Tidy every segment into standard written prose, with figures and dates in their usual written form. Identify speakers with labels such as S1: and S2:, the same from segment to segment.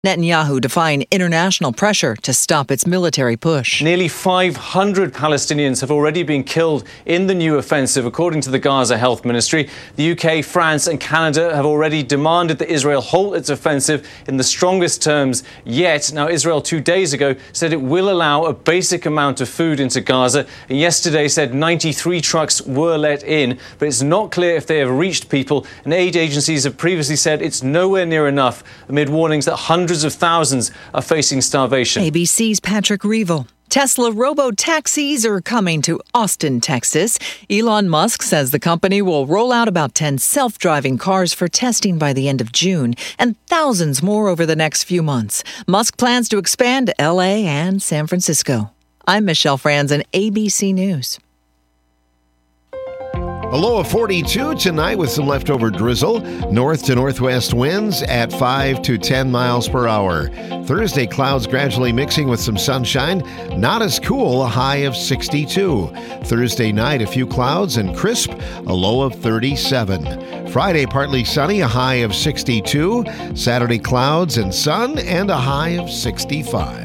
S1: Netanyahu defying international pressure to stop its military push.
S2: Nearly 500 Palestinians have already been killed in the new offensive, according to the Gaza Health Ministry. The UK, France and Canada have already demanded that Israel halt its offensive in the strongest terms yet. Now, Israel 2 days ago said it will allow a basic amount of food into Gaza, and yesterday said 93 trucks were let in, but it's not clear if they have reached people, and aid agencies have previously said it's nowhere near enough, amid warnings that hundreds of thousands are facing starvation.
S1: ABC's Patrick Reevell. Tesla robo-taxis are coming to Austin, Texas. Elon Musk says the company will roll out about 10 self-driving cars for testing by the end of June and thousands more over the next few months. Musk plans to expand to LA and San Francisco. I'm Michelle Franzen, ABC News.
S3: A low of 42 tonight with some leftover drizzle. North to northwest winds at 5 to 10 miles per hour. Thursday, clouds gradually mixing with some sunshine. Not as cool, a high of 62. Thursday night, a few clouds and crisp, a low of 37. Friday, partly sunny, a high of 62. Saturday, clouds and sun and a high of 65.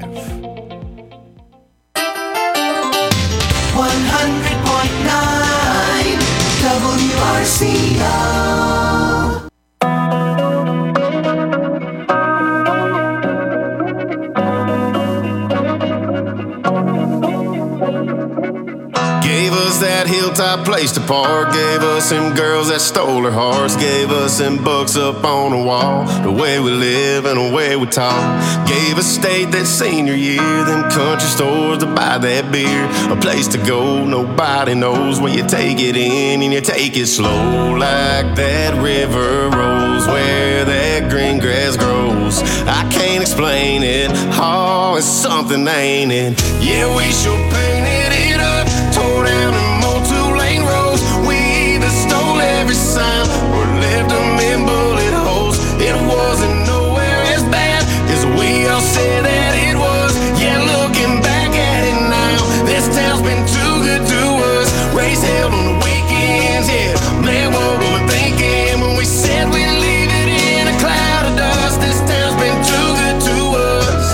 S4: 100.9 WRCO.
S5: Gave us that hilltop place to park. Gave us them girls that stole our hearts. Gave us them books up on the wall. The way we live and the way we talk. Gave us state that senior year. Them country stores to buy that beer. A place to go, nobody knows. When you take it in and you take it slow. Like that river rolls where that green grass grows. I can't explain it. Oh, it's something, ain't it? Yeah, we sure painted it up. Tore down them old two-lane roads. We either stole every sign or left them in bullet holes. It wasn't nowhere as bad as we all said that it was. Yeah, looking back at it now, this town's been too good to us. Race held on the weekends, yeah. Man, what were we thinking when we said we'd leave it in a cloud of dust? This town's been too good to us.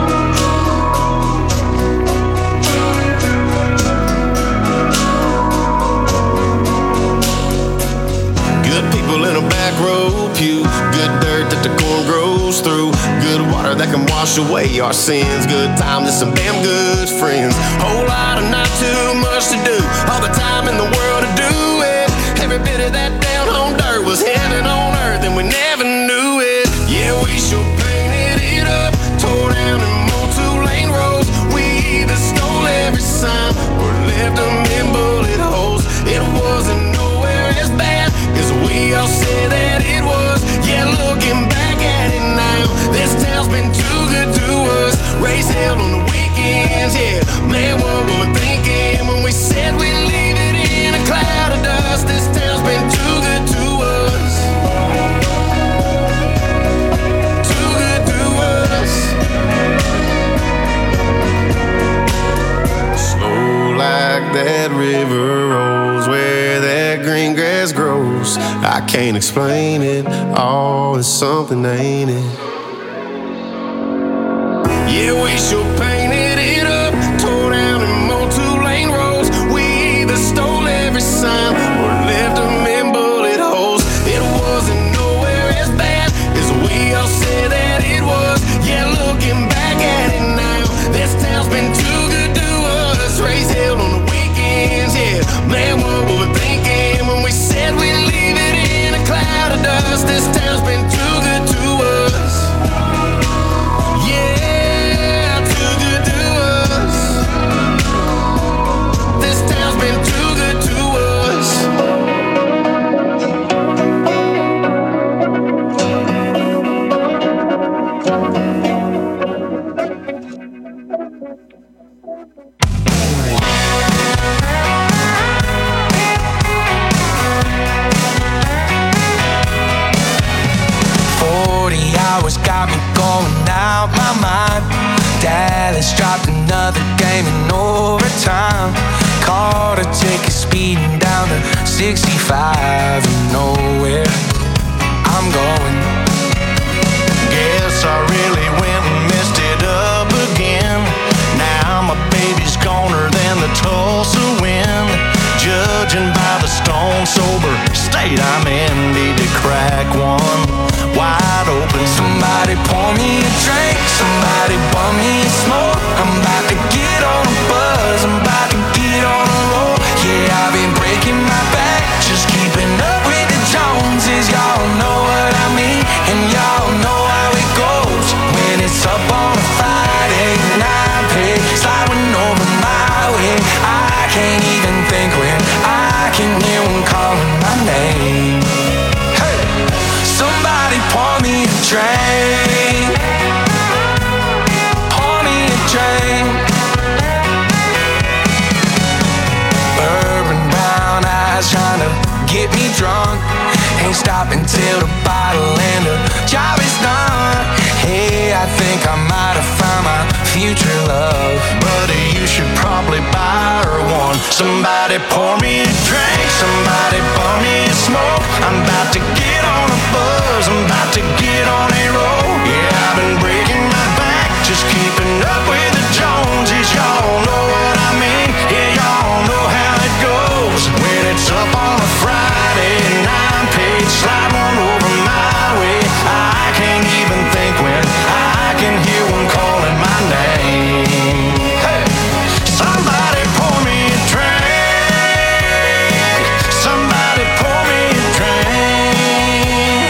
S5: In a back row pew, good dirt that the corn grows through, good water that can wash away our sins, good times and some damn good friends, whole lot of not too much to do, all the time in the world to do it. Every bit of that down home dirt was heaven on earth and we never knew it. Yeah, we sure painted it up, tore down them old two-lane roads. We either stole every sign or left them in bullet holes. It wasn't nowhere as bad as we all said that it was. Yeah, looking back at it now, this town's been too good to us. Race held on the weekends, yeah. Man, what were we thinking when we said we'd leave it in a cloud of dust? This town's been too good to us. Too good to us. Slow like that river rolls where that green grass grows. I can't explain it. Oh, it's something, ain't it? Yeah, we sure painted it up, tore down them old two-lane roads. We either stole every sign or left them in bullet holes. It wasn't nowhere as bad as we all said that it was. Yeah, looking back at it now, this town's been too good to us. Race held on the weekends, yeah. Man, what were we thinking when we said we'd leave it in a cloud of dust? This town's been too good to us. Yeah, too good to us. This town's been too good to us.
S6: 40 hours got me going out my mind. Dallas dropped another game in overtime. Caught a ticket speeding down to 65 and nowhere I'm going. Guess I really went and messed it up again. Now my baby's goner than the Tulsa wind. Judging by the stone sober state I'm in, need to crack one wide open. Somebody pour me a drink, somebody bum me a smoke. I'm about to get on a buzz, I'm about to get on a roll. Yeah, I've been breaking my back, just keeping up with the Joneses. Y'all know what I mean, and y'all know how it goes. When it's up on a Friday night, pay sliding over my way. I can't even think when I can hear one calling my name. Hey, somebody pour me a drink, pour me a drink. Bourbon brown eyes trying to get me drunk. Ain't stopping till the bottle and the job is done. Hey, I think I might have found my future love. Buddy, you should probably buy her one. Somebody pour me a drink, somebody pour me a smoke. I'm about to get on a buzz, I'm about to get on a roll. Yeah, I've been breaking my back, just keeping up with the Joneses. Y'all know what I mean, yeah, y'all know how it goes. When it's up on a Friday night, page slide one over my way. I can't even think when I can hear one calling my name. Hey, somebody pour me a drink, somebody pour me a drink.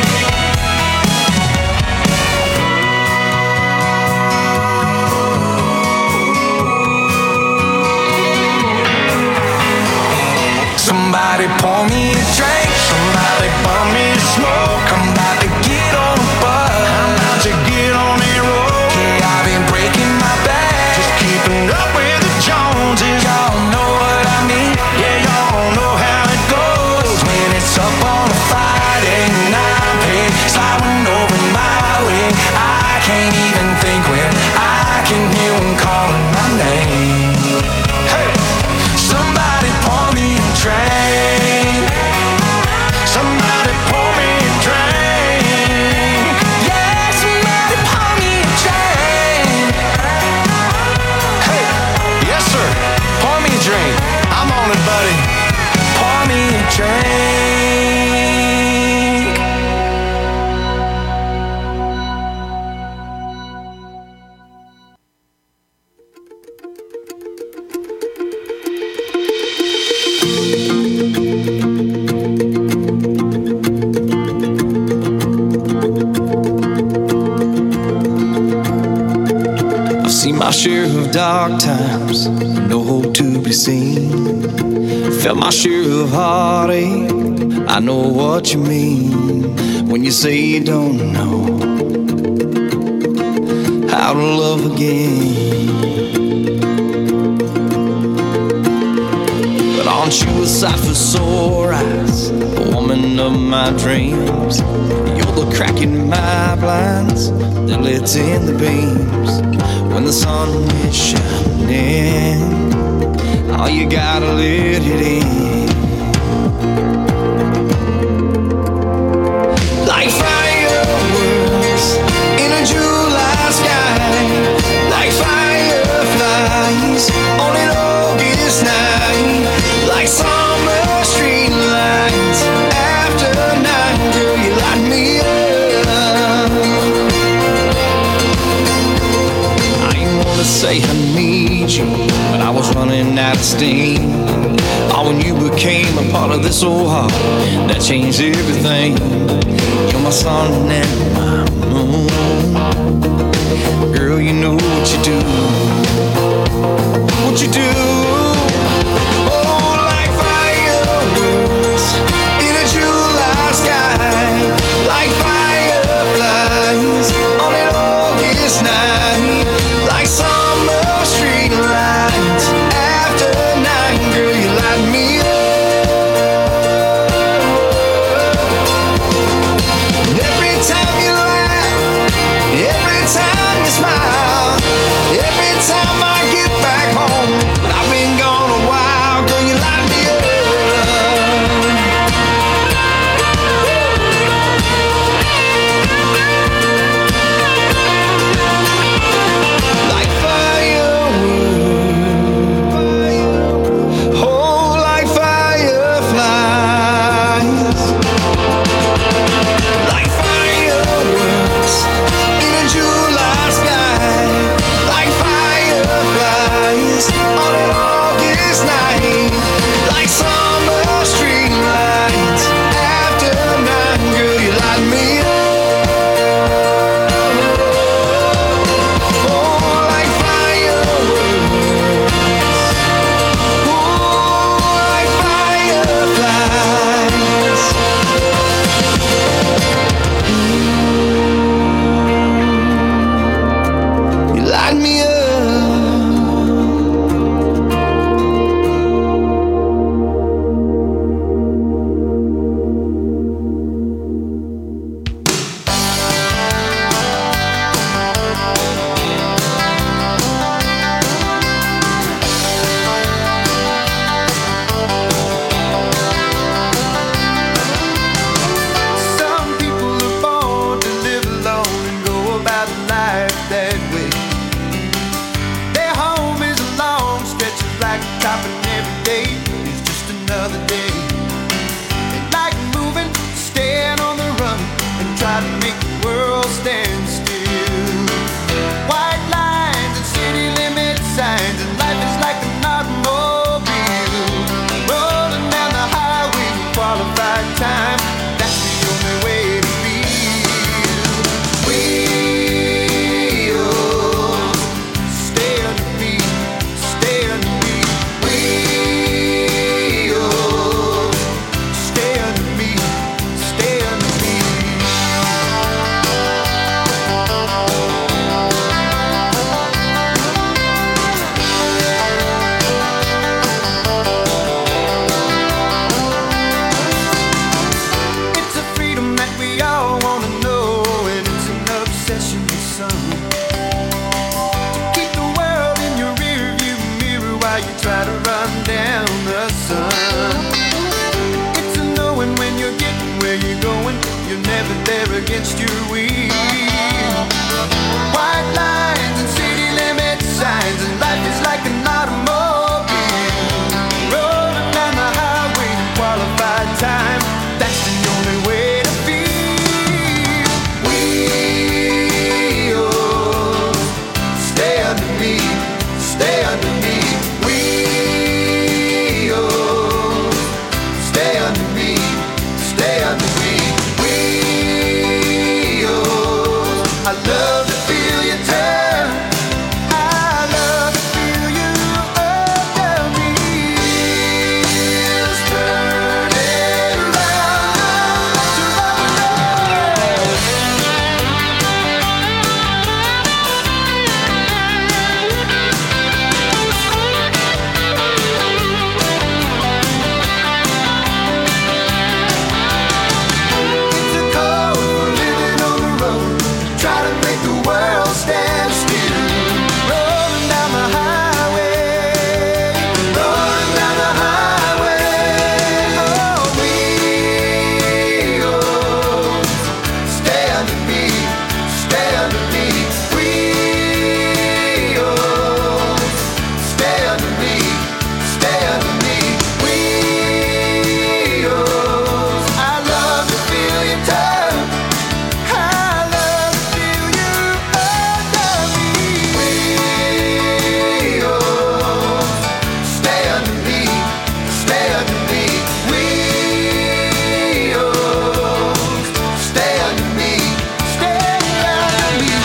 S6: Somebody pour me a drink, somebody pour me a smoke. I'm about to get on a buzz, I'm about to get on a roll. Yeah, I've been breaking my back, just keeping up with the Joneses. Y'all know what I mean, yeah, y'all know how it goes. When it's up on a Friday night, pay sliding over my way. I can't even think when I can hear one calling my name. Hey, somebody pour me a drink, somebody pour me a drink. Yeah, somebody pour me a drink. Hey, yes sir, pour me a drink. I'm on it, buddy. Pour me a drink. I've seen my share of dark times, no hope to be seen. Felt my share of heartache, I know what you mean. When you say you don't know how to love again. But aren't you a sight for sore eyes, the woman of my dreams? You're the crack in my blinds that lets in the beams. When the sun is shining, oh, you gotta let it in. Like fireworks in a July sky, like fireflies on an August night, like summer street lights after night. Girl, you light me up. I ain't wanna say I need you, but I was running out of steam. Oh, when you became a part of this old heart, that changed everything. You're my sun and my moon. Girl, you know what you do. What you do. Oh, like fireworks in a July sky, like fireflies on an August night, like summer street lights after night. Girl, you light me up. And every time you laugh, every
S7: Keep the world in your rearview mirror while you try to run down the sun. It's a knowing when you're getting where you're going, you're never there against your will. White lines and city limit signs, and life is like an automobile rolling down the highway in qualified time. That's the only way to feel. Wheels, stay underneath, stay underneath. Wheels, stay underneath, stay underneath. Wheels, I love to feel you turn. I love to feel you under me. Wheels turning round, it's a code for living on the road. Try to make the world stand still. Rolling down the highway, rolling down the highway. Oh, wheels, stay underneath, stay underneath. Wheels, stay underneath, stay underneath. Wheels, I love to feel you turn. I love to feel you under me. Wheels, stay underneath, stay underneath. Wheels, stay underneath, stay underneath.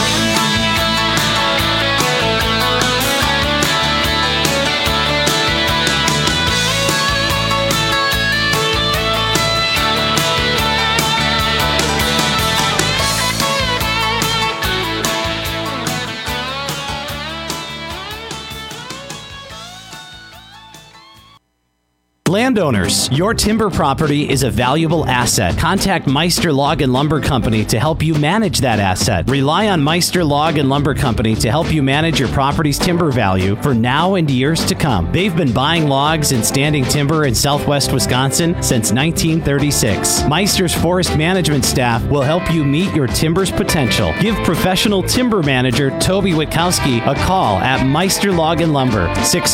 S8: Landowners, your timber property is a valuable asset. Contact Meister Log and Lumber Company to help you manage that asset. Rely on Meister Log and Lumber Company to help you manage your property's timber value for now and years to come. They've been buying logs and standing timber in southwest Wisconsin since 1936. Meister's forest management staff will help you meet your timber's potential. Give professional timber manager Toby Witkowski a call at Meister Log and Lumber,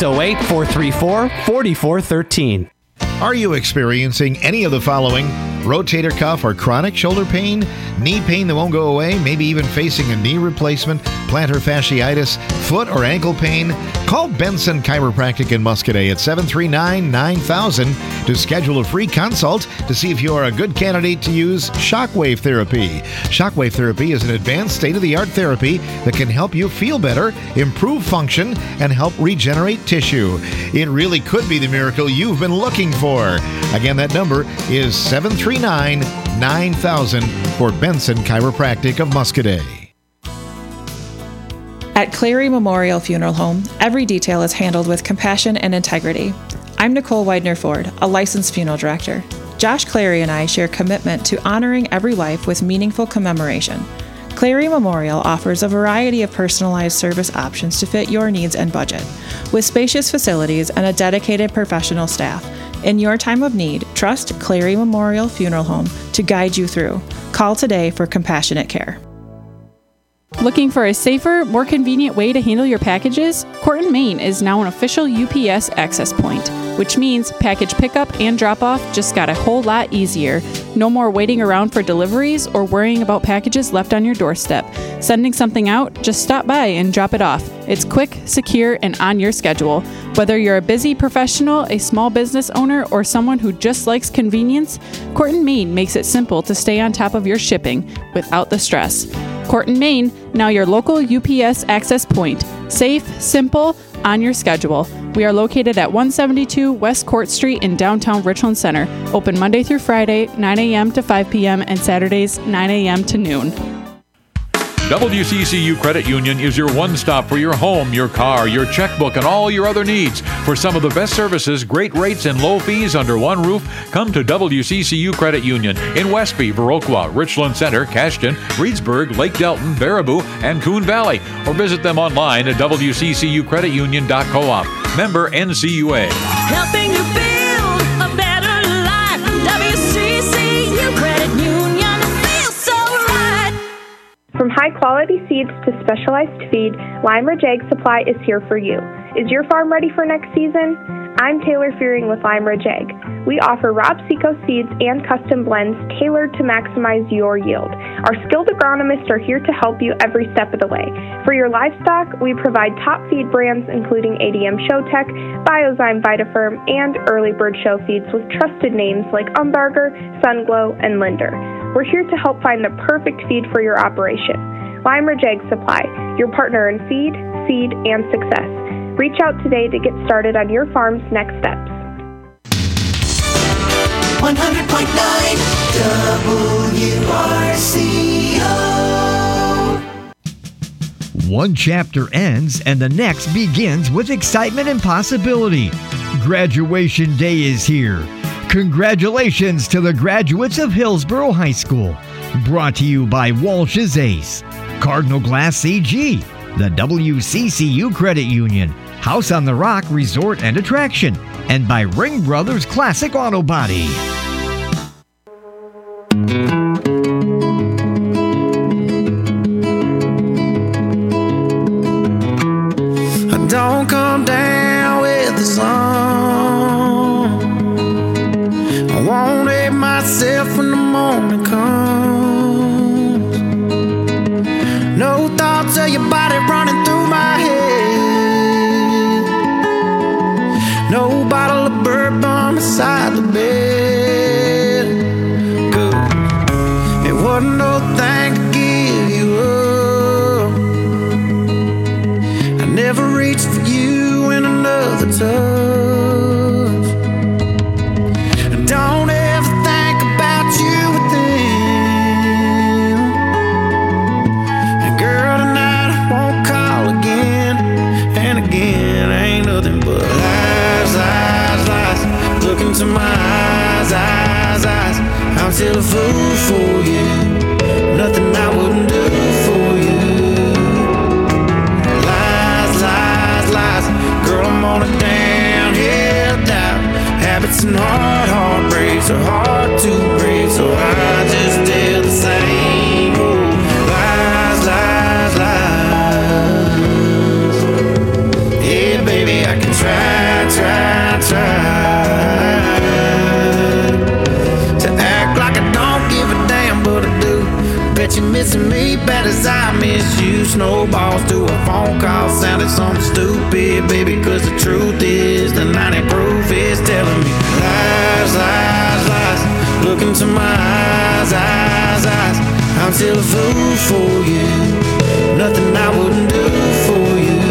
S8: 608-434-4413.
S3: Are you experiencing any of the following? Rotator cuff or chronic shoulder pain? Knee pain that won't go away? Maybe even facing a knee replacement? Plantar fasciitis? Foot or ankle pain? Call Benson Chiropractic in Muscadet at 739-9000 to schedule a free consult to see if you are a good candidate to use shockwave therapy. Shockwave therapy is an advanced state-of-the-art therapy that can help you feel better, improve function, and help regenerate tissue. It really could be the miracle you've been looking for. Again, that number is 739-9000 for Benson Chiropractic of Muscadet.
S9: At Clary Memorial Funeral Home, every detail is handled with compassion and integrity. I'm Nicole Widener-Ford, a licensed funeral director. Josh Clary and I share commitment to honoring every life with meaningful commemoration. Clary Memorial offers a variety of personalized service options to fit your needs and budget. With spacious facilities and a dedicated professional staff, in your time of need, trust Clary Memorial Funeral Home to guide you through. Call today for compassionate care.
S10: Looking for a safer, more convenient way to handle your packages? Corton, Maine is now an official UPS access point, which means package pickup and drop-off just got a whole lot easier. No more waiting around for deliveries or worrying about packages left on your doorstep. Sending something out? Just stop by and drop it off. It's quick, secure, and on your schedule. Whether you're a busy professional, a small business owner, or someone who just likes convenience, Corton, Maine makes it simple to stay on top of your shipping without the stress. Corton, Maine, now your local UPS access point. Safe, simple, on your schedule. We are located at 172 West Court Street in downtown Richland Center. Open Monday through Friday, 9 a.m. to 5 p.m. and Saturdays, 9 a.m. to noon.
S11: WCCU Credit Union is your one-stop for your home, your car, your checkbook, and all your other needs. For some of the best services, great rates, and low fees under one roof, come to WCCU Credit Union in Westby, Viroqua, Richland Center, Cashton, Reedsburg, Lake Delton, Baraboo, and Coon Valley. Or visit them online at wccucreditunion.coop. Member NCUA.
S4: Helping you build a better life. WCCU Credit Union feels so right.
S12: From high-quality seeds to specialized feed, Lime Ridge Ag Supply is here for you. Is your farm ready for next season? I'm Taylor Fearing with Lime Ridge Ag. We offer Rob Seco seeds and custom blends tailored to maximize your yield. Our skilled agronomists are here to help you every step of the way. For your livestock, we provide top feed brands including ADM Showtech, Biozyme Vitaferm, and Early Bird Show feeds with trusted names like Umbarger, Sunglow, and Linder. We're here to help find the perfect feed for your operation. Lime Ridge Ag Supply, your partner in feed, seed, and success. Reach out today to get started on your farm's next steps.
S4: 100.9 WRCO.
S13: One chapter ends and the next begins with excitement and possibility. Graduation day is here. Congratulations to the graduates of Hillsborough High School. Brought to you by Walsh's Ace, Cardinal Glass CG, the WCCU Credit Union, House on the Rock Resort and Attraction, and by Ring Brothers Classic Auto Body.
S6: Don't come down with the sun. I won't hate myself when the morning comes. No thoughts of your body running through my head. No bottle of bourbon beside the bed. Good. It wasn't no thing to give you up. I never reached for you in another touch. Don't ever think about you with them. And girl, tonight I won't call again. And again, ain't nothing but lies, lies, lies. Look into my eyes, eyes, eyes. I'm still a fool for you. Nothing I wouldn't do for you. Lies, lies, lies. Girl, I'm on a downhill dive. Habits and heartbreaks are hard to break, so I just tell the same old lies, lies, lies. Yeah, baby, I can try to act like I don't give a damn, but I do. Bet you're missing me bad as I miss you. Snowballs to a phone call sounded something stupid, baby, cause the truth is the 90 proof is telling me lies, lies, lies. Look into my eyes, eyes, eyes. I'm still a fool for you. Nothing I wouldn't do for you.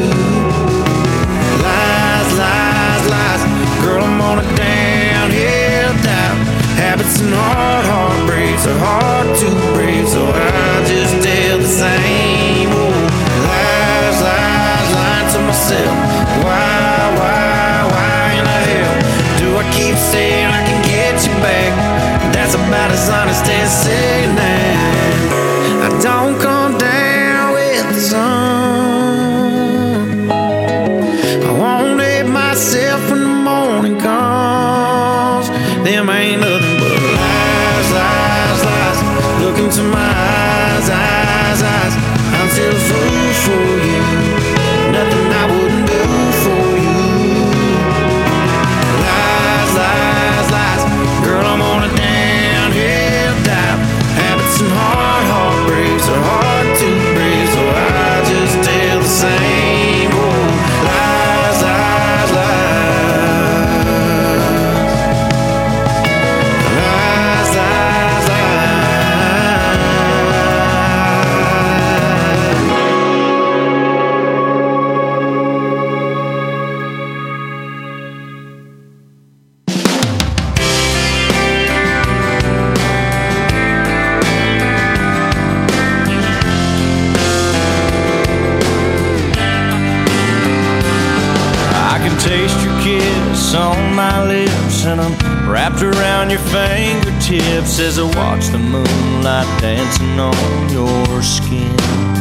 S6: Lies, lies, lies. Girl, I'm on a downhill dive. Habits and heartbreaks are hard to break, so I just tell the same old lies, lies, lying to myself. Why in the hell do I keep saying I can get you back? That's about as honest as saying that. I don't come down with the sun. I won't hate myself when the morning comes. Them ain't nothing but lies, lies, lies. Look into my eyes, eyes, eyes. I'm still a fool for you. Nothing I wouldn't do for you. Lies, lies, lies. Girl, I'm on a downhill dive. Habits and heartbreaks are hard to break, so I just tell the same old lies, lies, lies. Lies, lies, lies.
S14: taste your kiss on my lips, and I'm wrapped around your fingertips as I watch the moonlight dancing on your skin.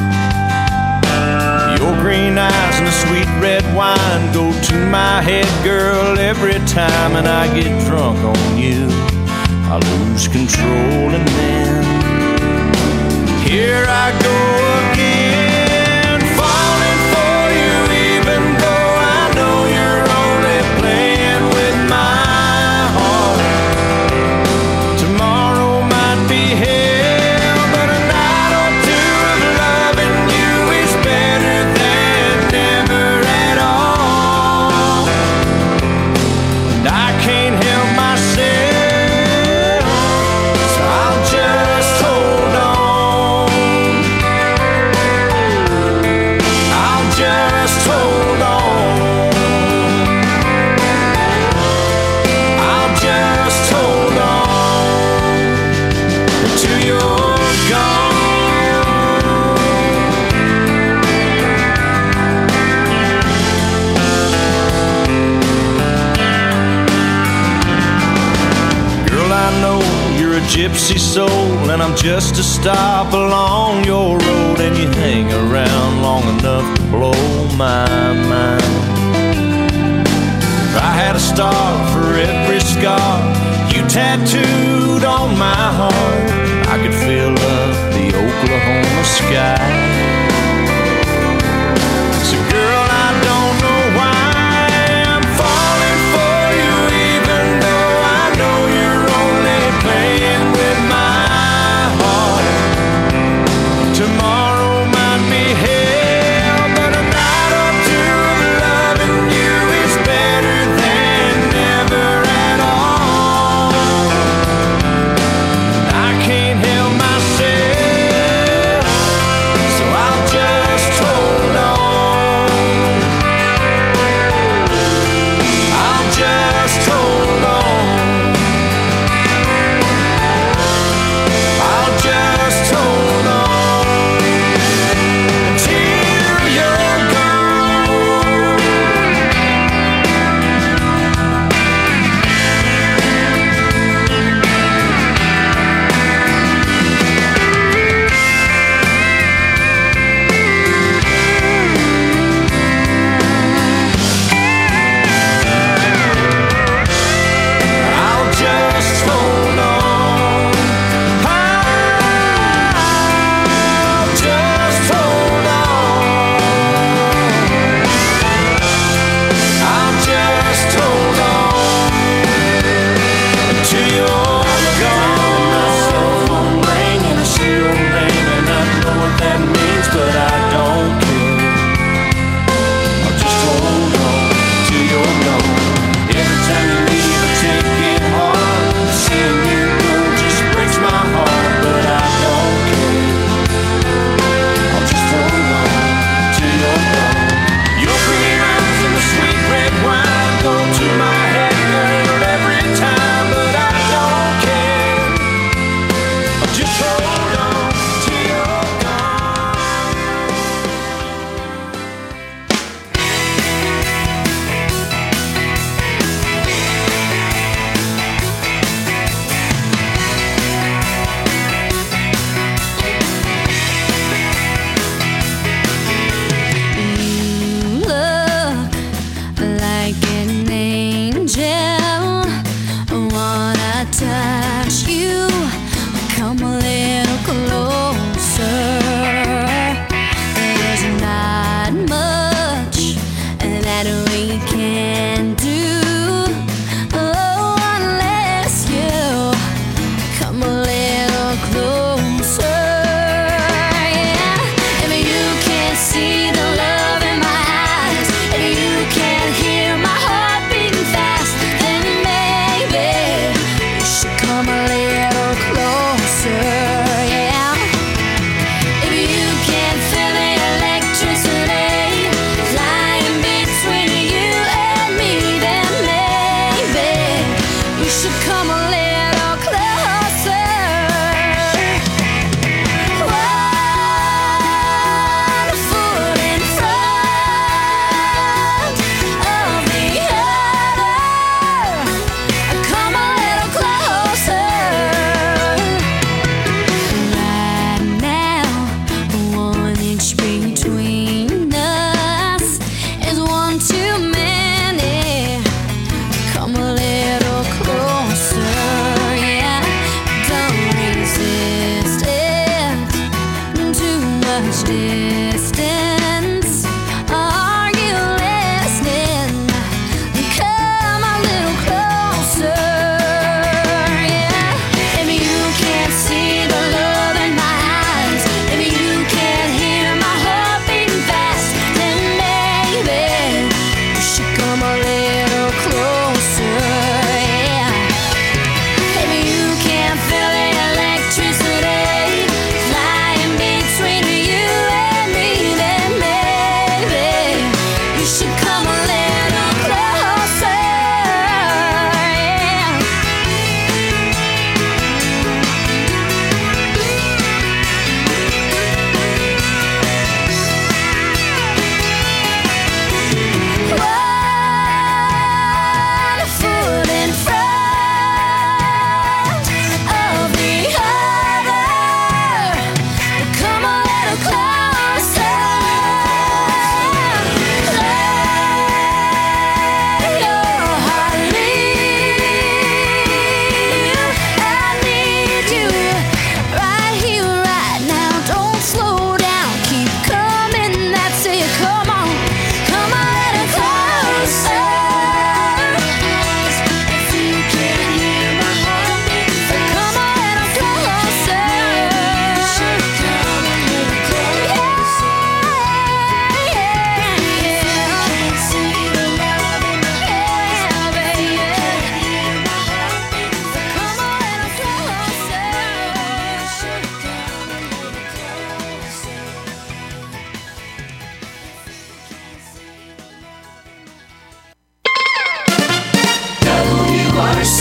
S14: Your green eyes and the sweet red wine go to my head, girl, every time, and I get drunk on you. I lose control, and then here I go again, falling for you, even though I know you're only playing with my heart. Tomorrow might be hell, but a night or two of loving you is better than never at all. And I can't help myself, so I'll just hold on. I'll just hold on. I'll just hold on till you're gone. Girl, I know you're a gypsy soul, and I'm just a stop along your road, and you hang around long enough to blow my mind. If I had a star for every scar you tattooed on my heart, I could fill up the Oklahoma sky. So girl, I don't know why I'm falling for you, even though I know you're only playing with my heart. Tomorrow might be hell, but a night or two of loving you is better than never at all. I can't help myself, so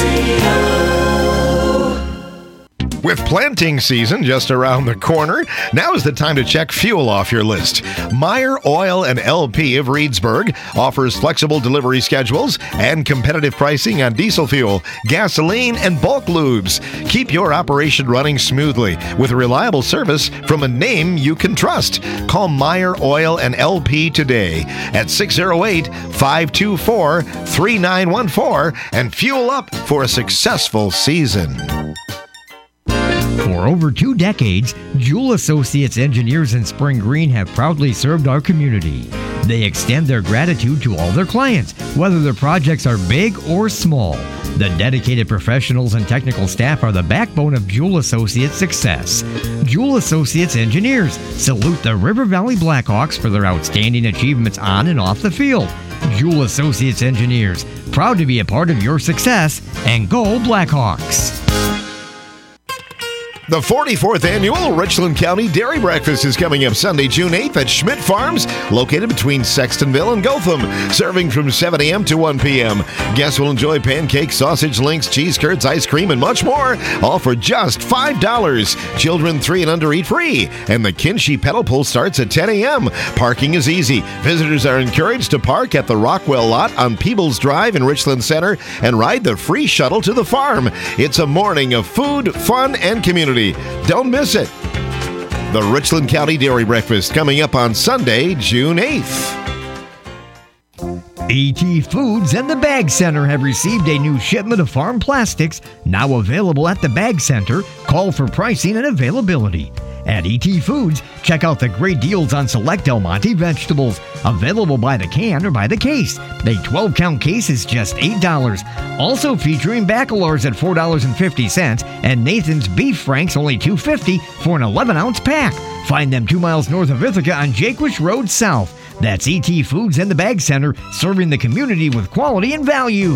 S3: With planting season just around the corner, now is the time to check fuel off your list. Meyer Oil and LP of Reedsburg offers flexible delivery schedules and competitive pricing on diesel fuel, gasoline, and bulk lubes. Keep your operation running smoothly with reliable service from a name you can trust. Call Meyer Oil and LP today at 608-524-3914 and fuel up for a successful season.
S13: For over 2 decades, Jewel Associates engineers in Spring Green have proudly served our community. They extend their gratitude to all their clients, whether their projects are big or small. The dedicated professionals and technical staff are the backbone of Jewel Associates' success. Jewel Associates engineers salute the River Valley Blackhawks for their outstanding achievements on and off the field. Jewel Associates engineers, proud to be a part of your success, and go Blackhawks!
S3: The 44th Annual Richland County Dairy Breakfast is coming up Sunday, June 8th at Schmidt Farms, located between Sextonville and Gotham, serving from 7 a.m. to 1 p.m. Guests will enjoy pancakes, sausage links, cheese curds, ice cream, and much more, all for just $5. Children 3 and under eat free, and the Kinshie pedal pull starts at 10 a.m. Parking is easy. Visitors are encouraged to park at the Rockwell lot on Peebles Drive in Richland Center and ride the free shuttle to the farm. It's a morning of food, fun, and community. Don't miss it. The Richland County Dairy Breakfast coming up on Sunday, June 8th.
S13: ET Foods and the Bag Center have received a new shipment of farm plastics, now available at the Bag Center. Call for pricing and availability. At ET Foods, check out the great deals on select Del Monte vegetables, available by the can or by the case. A 12-count case is just $8. Also featuring Baccalaure's at $4.50 and Nathan's Beef Franks only $2.50 for an 11-ounce pack. Find them 2 miles north of Ithaca on Jaquish Road South. That's ET Foods and the Bag Center, serving the community with quality and value.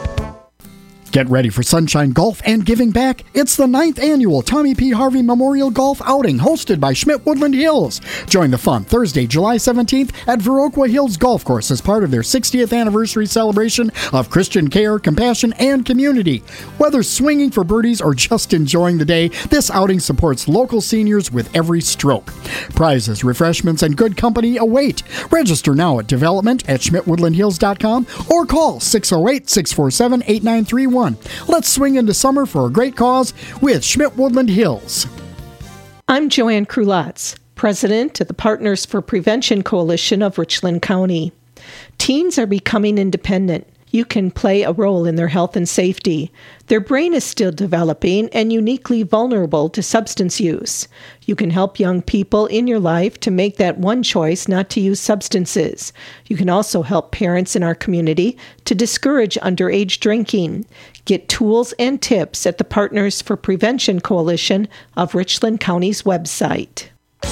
S15: Get ready for sunshine, golf, and giving back. It's the 9th annual Tommy P. Harvey Memorial Golf Outing, hosted by Schmidt Woodland Hills. Join the fun Thursday, July 17th at Viroqua Hills Golf Course as part of their 60th anniversary celebration of Christian care, compassion, and community. Whether swinging for birdies or just enjoying the day, this outing supports local seniors with every stroke. Prizes, refreshments, and good company await. Register now at development@schmidtwoodlandhills.com or call 608-647-8931. Let's swing into summer for a great cause with Schmidt Woodland Hills.
S16: I'm Joanne Krulotz, president of the Partners for Prevention Coalition of Richland County. Teens are becoming independent. You can play a role in their health and safety. Their brain is still developing and uniquely vulnerable to substance use. You can help young people in your life to make that one choice not to use substances. You can also help parents in our community to discourage underage drinking. Get tools and tips at the Partners for Prevention Coalition of Richland County's website.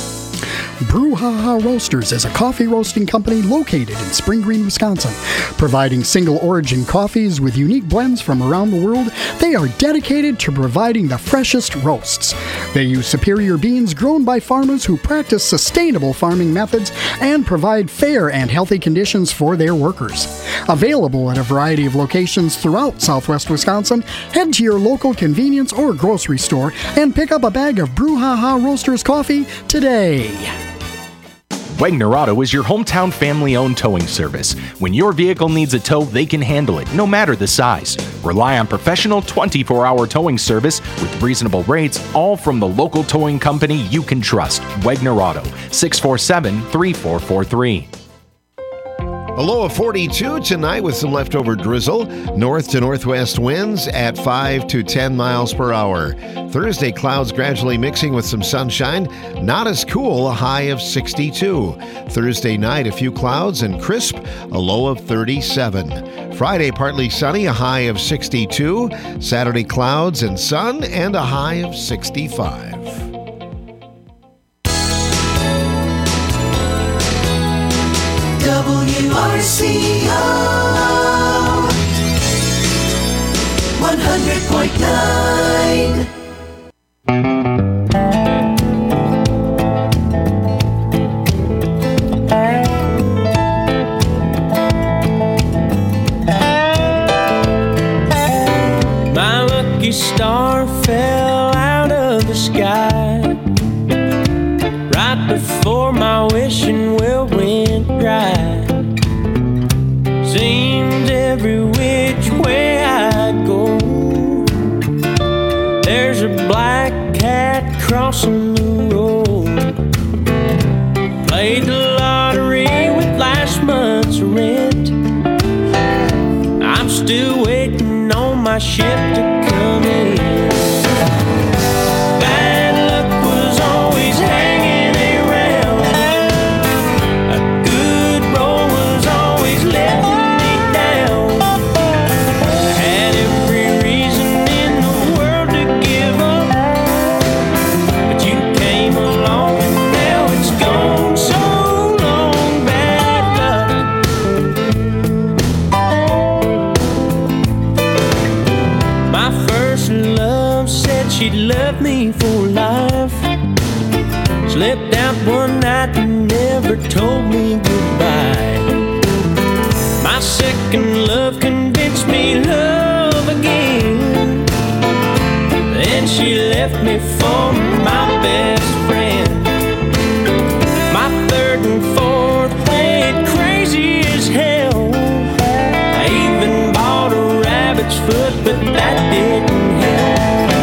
S15: Brouhaha Roasters is a coffee roasting company located in Spring Green, Wisconsin. Providing single origin coffees with unique blends from around the world, they are dedicated to providing the freshest roasts. They use superior beans grown by farmers who practice sustainable farming methods and provide fair and healthy conditions for their workers. Available at a variety of locations throughout southwest Wisconsin, head to your local convenience or grocery store and pick up a bag of Brouhaha Roasters coffee today.
S17: Wagner Auto is your hometown family-owned towing service. When your vehicle needs a tow, they can handle it, no matter the size. Rely on professional 24-hour towing service with reasonable rates, all from the local towing company you can trust. Wagner Auto, 647-3443.
S3: A low of 42 tonight with some leftover drizzle. North to northwest winds at 5 to 10 miles per hour. Thursday, clouds gradually mixing with some sunshine. Not as cool, a high of 62. Thursday night, a few clouds and crisp, a low of 37. Friday, partly sunny, a high of 62. Saturday, clouds and sun, and a high of 65.
S7: WRCO 100.9.
S14: black cat crossing the road. Played the lottery with last month's rent. I'm still waiting on my ship to come in. Bad luck was always hanging around. A good roll was always letting me down. I had every reason in the world to give up, but you came along and now it's gone. So long, bad luck. My first love said she'd love me for life. Slipped out one night and never told me goodbye. My second love convinced me love again. Then she left me for my best friend. My third and fourth went crazy as hell. I even bought a rabbit's foot, but that didn't help.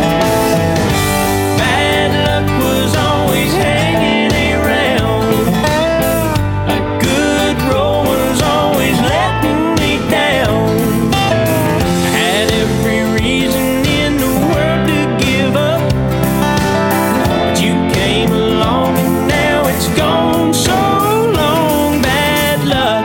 S14: Bad luck was always hanging around. A good roll was always letting me down. I had every reason in the world to give up, but you came along and now it's gone. So long, bad luck.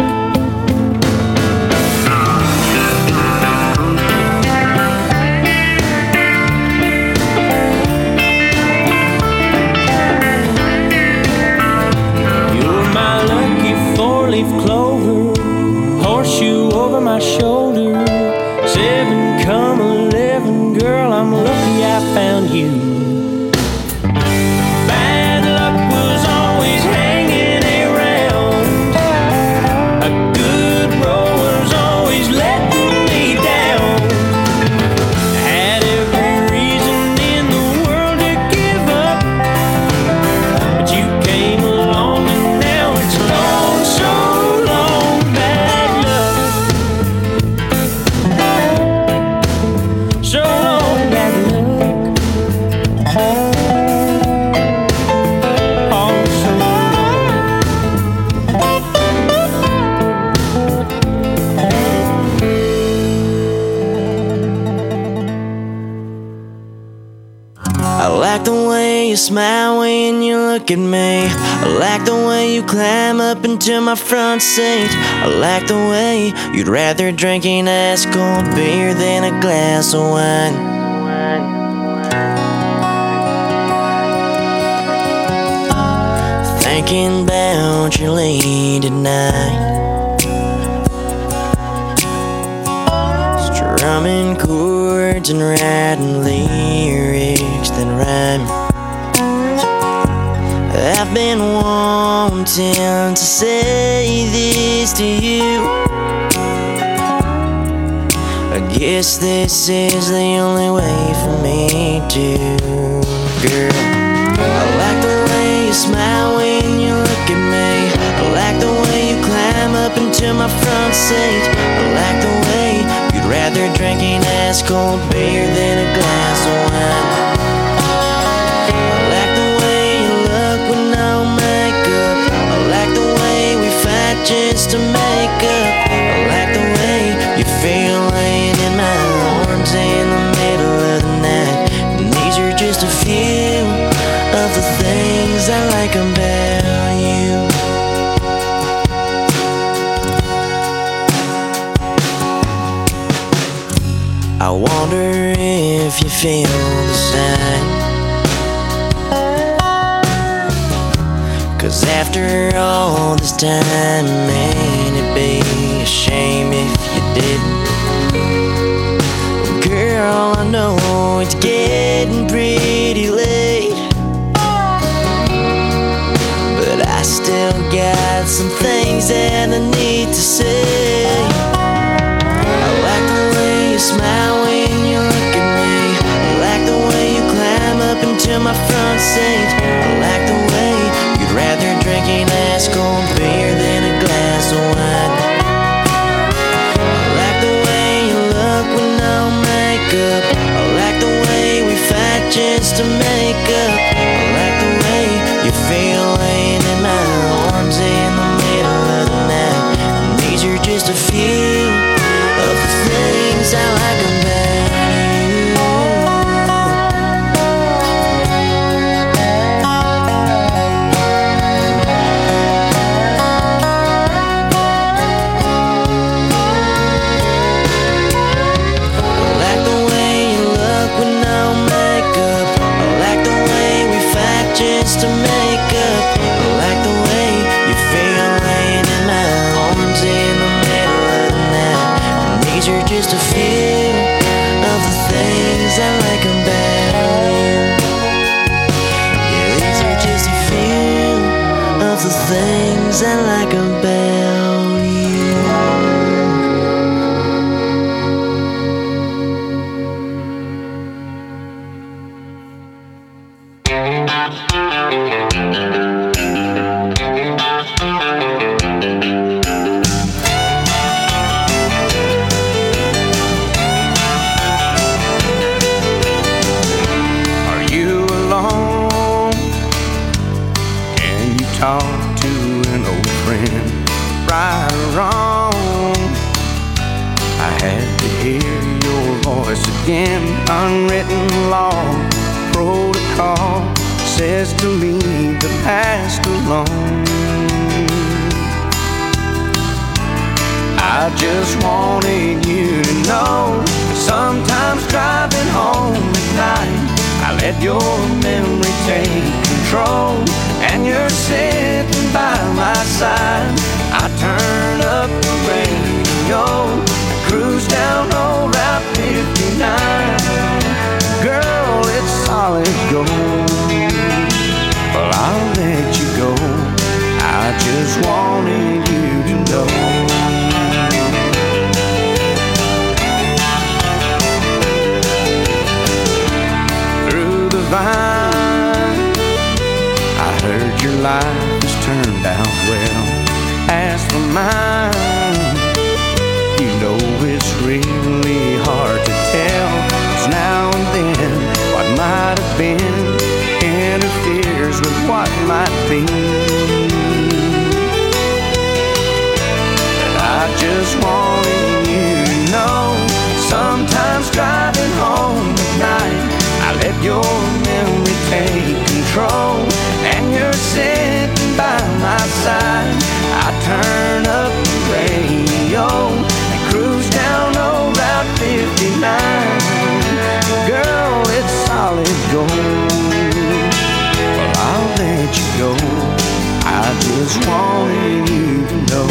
S14: You're my lucky four-leaf clover, horseshoe over my shoulder. 7 come 11, girl, I'm lucky I found you. Bad luck was always hanging around. A good roll was always letting me down. I had every reason in the world to give up, but you came along and now it's gone. So long, bad luck. So long, bad luck. Oh, so
S18: I like the way you smile when you look at me. I like the way you climb up into my front seat. I like the way you'd rather drink an ice cold beer than a glass of wine. Thinking about you late at night, strumming chords and writing lyrics that rhyme. I've been wanting to say this to you. I guess this is the only way for me to, girl. I like the way you smile when you look at me. I like the way you climb up into my front seat. I like the way you'd rather drink an ice cold beer than a glass of wine. I like the way you look with no makeup. I like the way we fight just to make up. I like the way you feel laying in my arms in the middle of the night. And these are just a few of the things I like about you. I wonder if you feel the same. 'Cause after all this time, ain't it be a shame if you didn't? Girl, I know it's getting pretty late, but I still got some things that I need to say. I like the way you smile when you look at me. I like the way you climb up into my front seat. I like the way you'd rather drink an ice cold beer than a glass of wine. I like the way you look with no makeup. I like the way we fight just to just a few of the things I like about you. I like the way you look with no makeup. I like the way we fight just to make up. I like the way you feel laying in my arms in the middle of the night. And these are just a few of the things I like about you. Yeah, these are just a few of the things I like about you.
S14: Are you alone? Can you talk to an old friend? Right or wrong? I had to hear your voice again. Unwritten law, protocol says to leave the past alone. I just wanted you to know, sometimes driving home at night, I let your memory take control, and you're sitting by my side. I turn up the radio, cruise down old Route 59. Girl, it's solid gold. Well, I'll let you go. I just wanted you to know. Through the vine, I heard your life has turned out well. As for mine, you know it's really hard to tell, 'cause now and then what might have been interferes with what might be. But I just wanted you to know, sometimes driving home at night, I let your memory take control, and you're sitting by my side. I turn up the radio and cruise down old Route 59. Girl, it's solid gold. Well, I'll let you go. I just wanted you to know.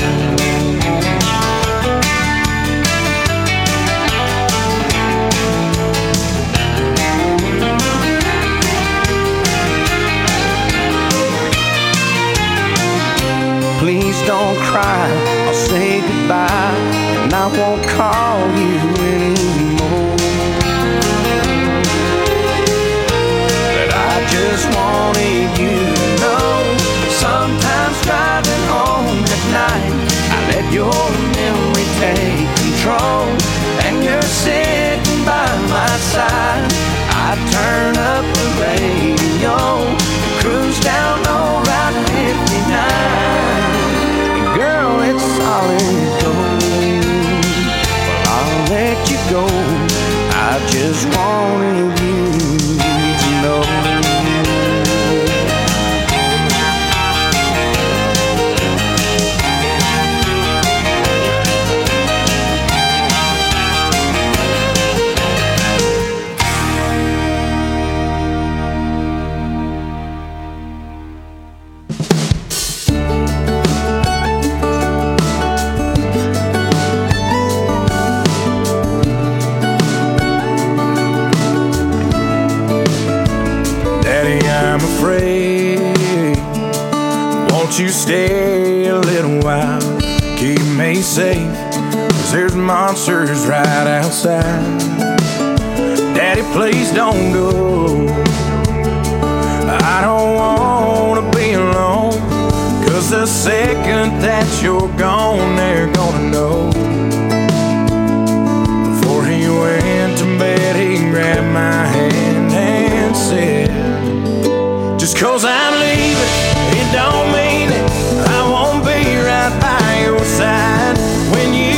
S14: Please don't cry, I'll say goodbye, and I won't call you anymore. But I just wanted you to know, sometimes driving home at night, I let your memory take control, and you're sitting by my side. I turn up the radio, cruise down old Route 59. Girl, it's solid gold. Well, I'll let you go. I just wanted you to know. Won't you stay a little while? Keep me safe, 'cause there's monsters right outside. Daddy, please don't go. I don't wanna be alone, 'cause the second that you're gone, they're gonna know. Before he went to bed, he grabbed my hand and said, just 'cause I'm leaving, it don't mean it I won't be right by your side when you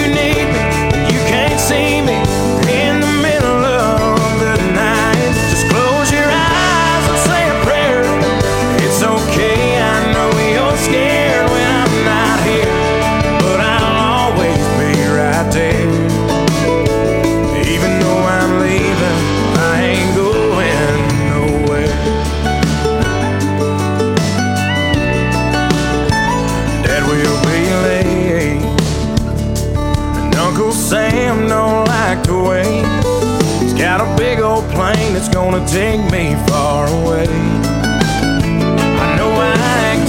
S14: got a big old plane that's gonna take me far away. I know I act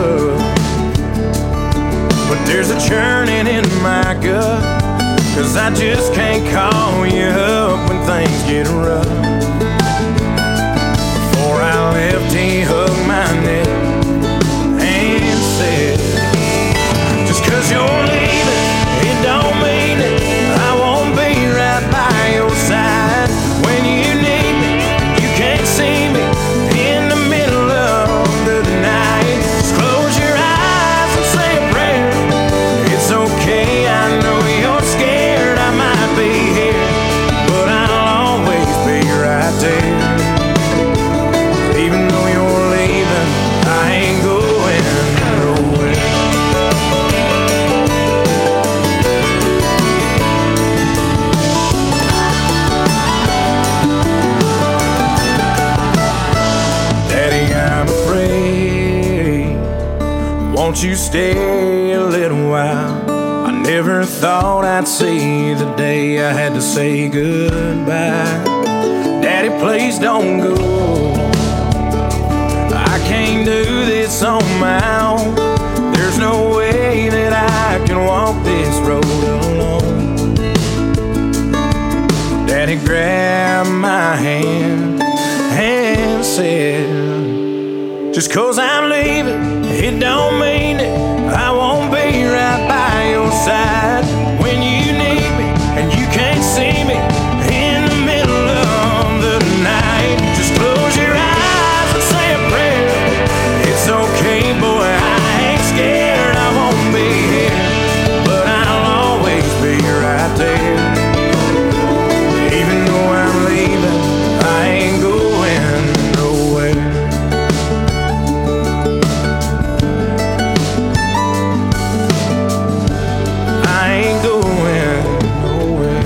S14: tough, but there's a churning in my gut, 'cause I just can't call you up when things get rough. Before I left, he hugged my neck and said, just 'cause you're leaving, it don't mean it. I won't be right by your side when you need me. You can't see me in the middle of the night. Just close your eyes and say a prayer. It's okay, I know you're scared I might be here, but I'll always be right there. Even though you're leaving, I ain't going nowhere. Daddy, I'm afraid. Won't you stay a little while? I never thought I'd see the day I had to say goodbye. Daddy, please don't go. I can't do this on my own. There's no way that I can walk this road alone. Daddy grabbed my hand and said, just 'cause I'm leaving, it don't mean it. I won't be right by your side when you need me and you can't see me in the middle of the night. Just close your eyes and say a prayer. It's okay, boy, I ain't scared. I won't be here, but I'll always be right there. Even though I'm leaving, I ain't going nowhere. I ain't going nowhere.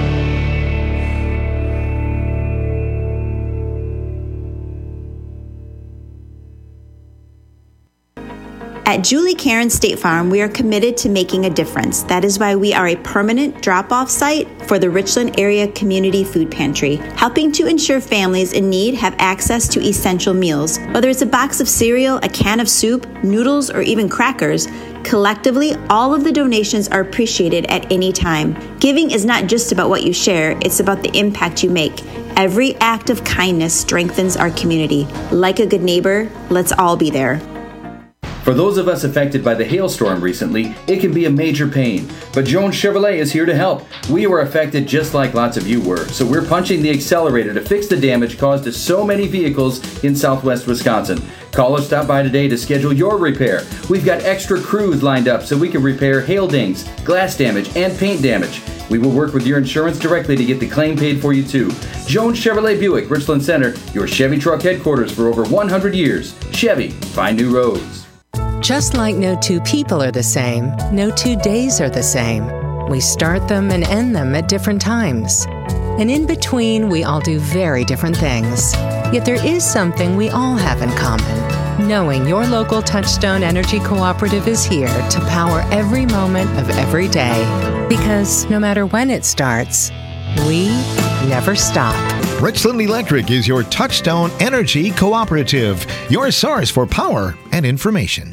S19: At Julie Karen State Farm, we are committed to making a difference. That is why we are a permanent drop-off site for the Richland Area Community Food Pantry, helping to ensure families in need have access to essential meals. Whether it's a box of cereal, a can of soup, noodles, or even crackers, collectively, all of the donations are appreciated at any time. Giving is not just about what you share, it's about the impact you make. Every act of kindness strengthens our community. Like a good neighbor, let's all be there.
S20: For those of us affected by the hailstorm recently, it can be a major pain, but Jones Chevrolet is here to help. We were affected just like lots of you were, so we're punching the accelerator to fix the damage caused to so many vehicles in southwest Wisconsin. Call or stop by today to schedule your repair. We've got extra crews lined up so we can repair hail dings, glass damage, and paint damage. We will work with your insurance directly to get the claim paid for you too. Jones Chevrolet Buick, Richland Center, your Chevy truck headquarters for over 100 years. Chevy, find new roads.
S21: Just like no two people are the same, no 2 days are the same. We start them and end them at different times. And in between, we all do very different things. Yet there is something we all have in common. Knowing your local Touchstone Energy Cooperative is here to power every moment of every day. Because no matter when it starts, we never stop.
S3: Richland Electric is your Touchstone Energy Cooperative, your source for power and information.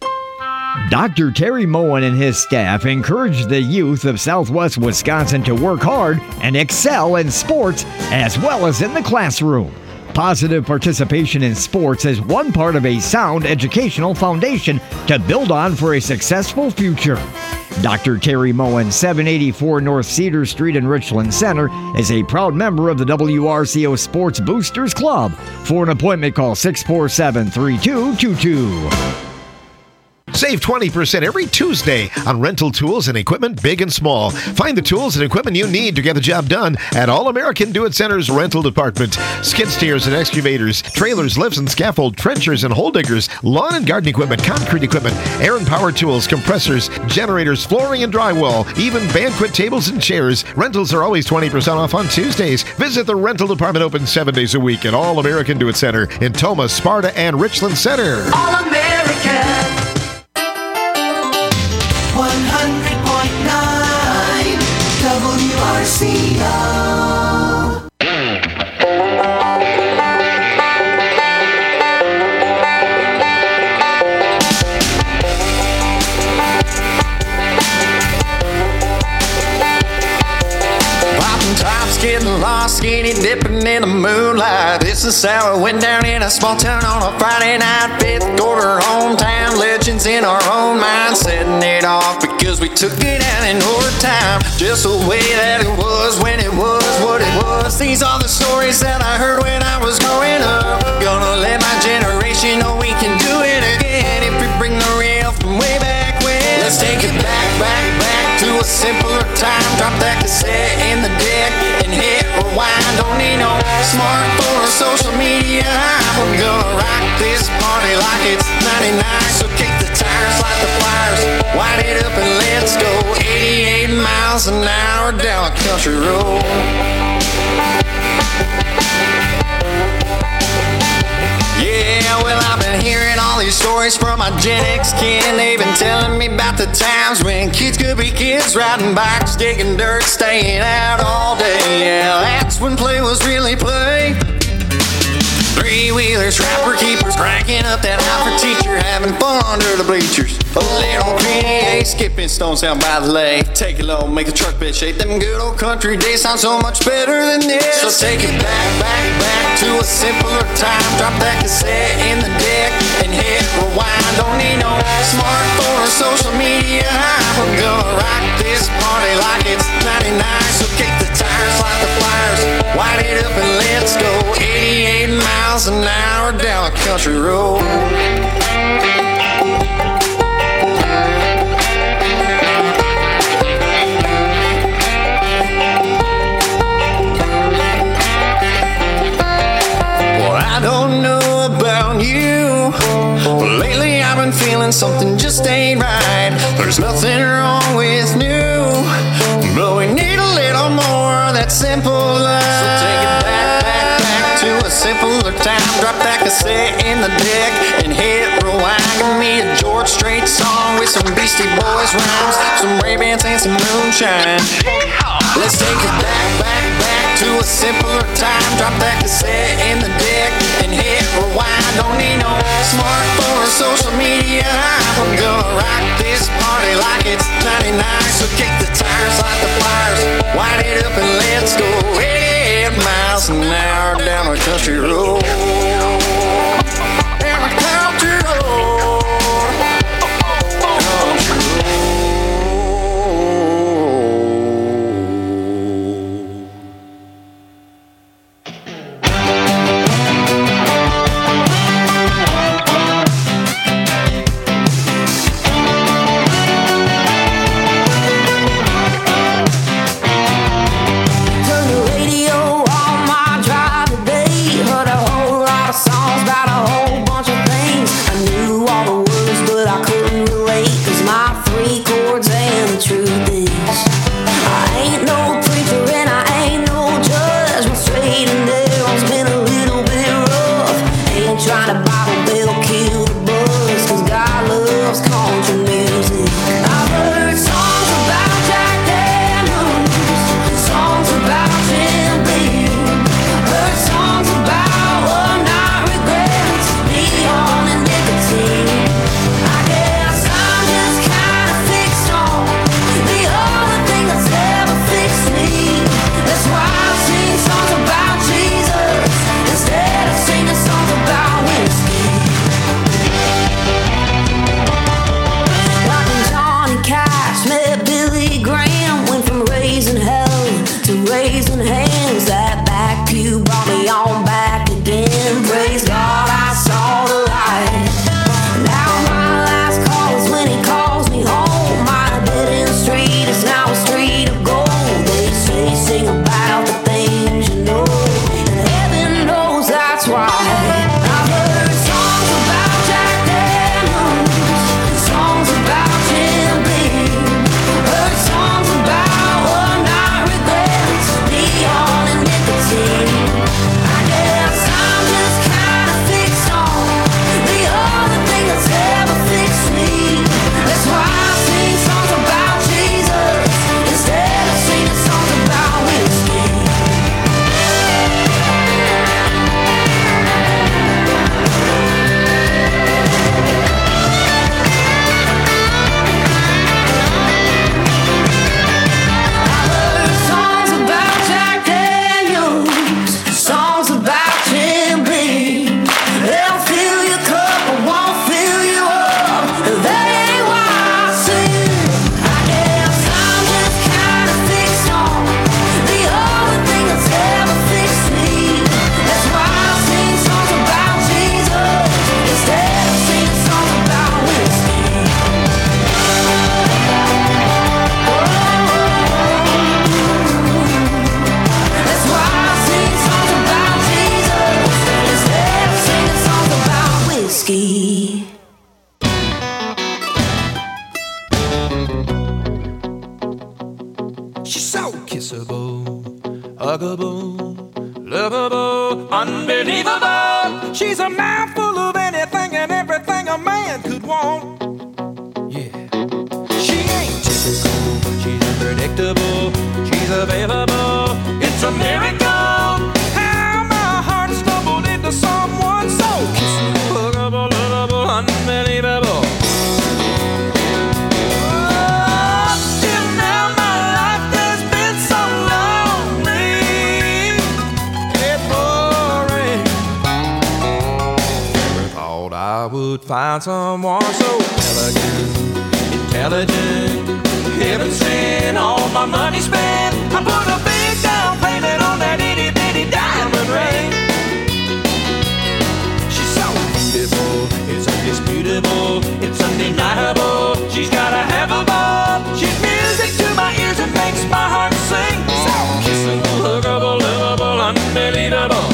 S13: Dr. Terry Moen and his staff encourage the youth of Southwest Wisconsin to work hard and excel in sports as well as in the classroom. Positive participation in sports is one part of a sound educational foundation to build on for a successful future. Dr. Terry Moen, 784 North Cedar Street in Richland Center, is a proud member of the WRCO Sports Boosters Club. For an appointment, call 647-3222.
S3: Save 20% every Tuesday on rental tools and equipment, big and small. Find the tools and equipment you need to get the job done at All American Do-It Center's rental department. Skid steers and excavators, trailers, lifts and scaffold, trenchers and hole diggers, lawn and garden equipment, concrete equipment, air and power tools, compressors, generators, flooring and drywall, even banquet tables and chairs. Rentals are always 20% off on Tuesdays. Visit the rental department open 7 days a week at All American Do-It Center in Tomah, Sparta, and Richland Center.
S4: All American. 100.9 WRCO.
S2: dipping in the moonlight. This is how it went down in a small town on a Friday night. Fifth quarter hometown legends in our own mind, setting it off because we took it out in overtime. Just the way that it was when it was what it was. These are the stories that I heard when I was growing up. Gonna let my generation know we can do it again if we bring the real from way back when. Let's take it back to a simpler time. Drop that cassette in the deck and hit rewind. Don't need no smartphone or social media. We're gonna rock this party like it's 99. So kick the tires, light the fires, wind it up and let's go. 88 miles an hour down a country road. Yeah, well, I've been hearing all these stories from my Gen X kin. They've been telling me about the times when kids could be kids, riding bikes, digging dirt, staying out all day. Yeah, that's when play was really play. Three-wheelers, trapper keepers, cranking up that Alfred teacher, having fun under the bleachers. A little PDA, skipping stones down by the lake. Take it low, make a truck bed shake. Them good old country days sound so much better than this. So take it back to a simpler time. Drop that cassette in the deck and hit rewind. Don't need no smartphone or social media. We're gonna rock this party like it's 99. So kick the tires, light the fires, wind it up and let's go. 88 miles an hour down a country road. Well, I don't know about you, but lately I've been feeling something just ain't right. There's nothing wrong with new, but we need a little more of that simple love. So take it back to a simpler time. Drop that cassette in the deck and hit rewind. Give me a George Strait song with some Beastie Boys rhymes, some Ray-Bans and some moonshine. Let's take it back to a simpler time. Drop that cassette in the deck and hit rewind. Don't need no smartphone or social media. We're gonna rock this party like it's 99. So kick the tires, light the fires, wind it up and let's go. 88 miles an hour down a country road. Down a country road.
S6: kissable, huggable, lovable, unbelievable. She's a mouthful of anything and everything a man could want. Yeah. She ain't typical, she's unpredictable, she's available. It's a miracle how my heart stumbled into someone so kissable, huggable, lovable, unbelievable. I would find someone so elegant, intelligent, heaven sent, all my money spent. I put a big down payment on that itty bitty diamond ring. She's so beautiful, it's undisputable, it's undeniable. She's got a half a ball, she's music to my ears and makes my heart sing. So kissable, huggable, lovable, unbelievable.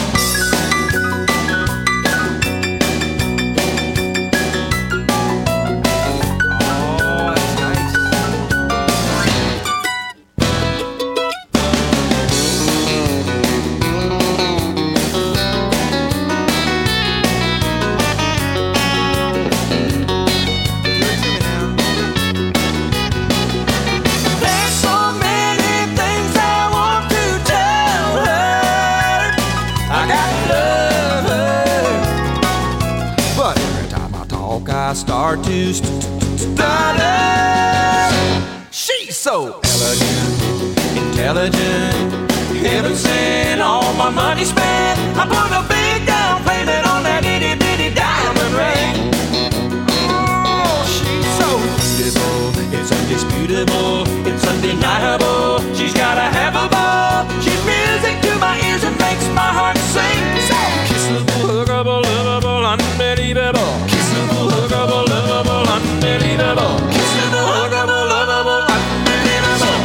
S6: I start to stutter. She's so elegant, intelligent, heaven sent, all my money spent. I put a big down payment on that itty bitty diamond ring. Oh, she's so beautiful, it's undisputable, it's undeniable. She's got a half a ball, she's music to my ears and makes my heart sing. So kissable, huggable, lovable, unbelievable. Kissable, huggable, lovable, unbelievable. Kissable, huggable, lovable, unbelievable.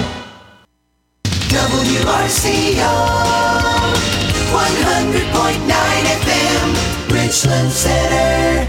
S7: WRCO 100.9 FM, Richland Center.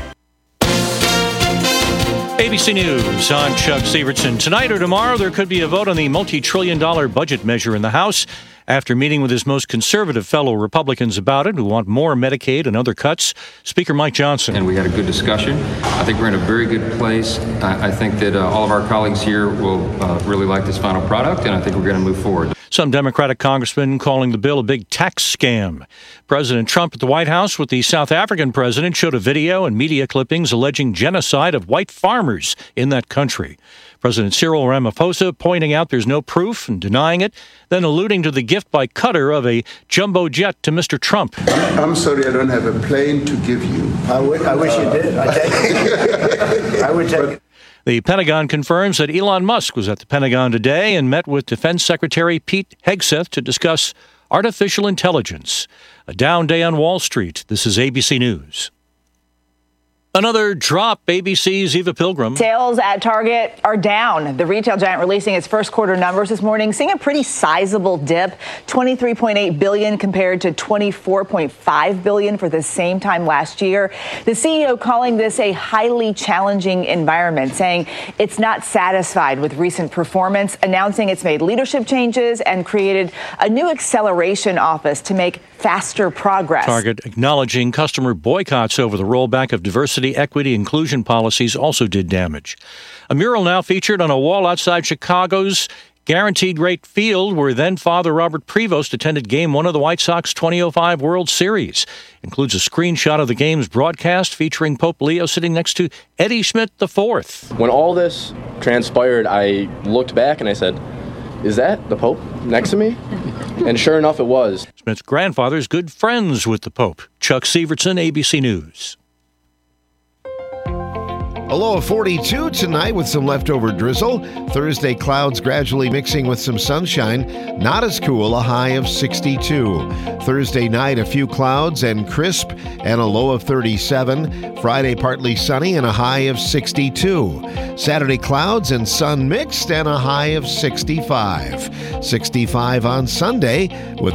S1: ABC News, I'm Chuck Severson. Tonight or tomorrow, there could be a vote on the multi-trillion-dollar budget measure in the House. After meeting with his most conservative fellow Republicans about it, who want more Medicaid and other cuts, Speaker Mike Johnson.
S22: And we had a good discussion. I think we're in a very good place. I think that all of our colleagues here will really like this final product, and I think we're going to move forward.
S1: Some Democratic congressmen calling the bill a big tax scam. President Trump at the White House with the South African president showed a video and media clippings alleging genocide of white farmers in that country. President Cyril Ramaphosa pointing out there's no proof and denying it, then alluding to the gift by Qatar of a jumbo jet to Mr. Trump.
S23: I'm sorry, I don't have a plane to give you.
S24: I wish you did. I'd take it. I would take it.
S1: The Pentagon confirms that Elon Musk was at the Pentagon today and met with Defense Secretary Pete Hegseth to discuss artificial intelligence. A down day on Wall Street. This is ABC News. Another drop, ABC's Eva Pilgrim.
S25: Sales at Target are down. The retail giant releasing its first quarter numbers this morning, seeing a pretty sizable dip, $23.8 billion compared to $24.5 billion for the same time last year. The CEO calling this a highly challenging environment, saying it's not satisfied with recent performance, announcing it's made leadership changes and created a new acceleration office to make faster progress.
S1: Target acknowledging customer boycotts over the rollback of diversity, equity, inclusion policies also did damage. A mural now featured on a wall outside Chicago's Guaranteed Rate Field, where then Father Robert Prevost attended Game 1 of the White Sox 2005 World Series. Includes a screenshot of the game's broadcast featuring Pope Leo sitting next to Eddie Schmidt IV.
S26: When all this transpired, I looked back and I said, is that the Pope next to me? And sure enough, it was.
S1: Schmidt's grandfather's good friends with the Pope. Chuck Severson, ABC News.
S3: A low of 42 tonight with some leftover drizzle. Thursday, clouds gradually mixing with some sunshine. Not as cool, a high of 62. Thursday night, a few clouds and crisp and a low of 37. Friday, partly sunny and a high of 62. Saturday, clouds and sun mixed and a high of 65. 65 on Sunday with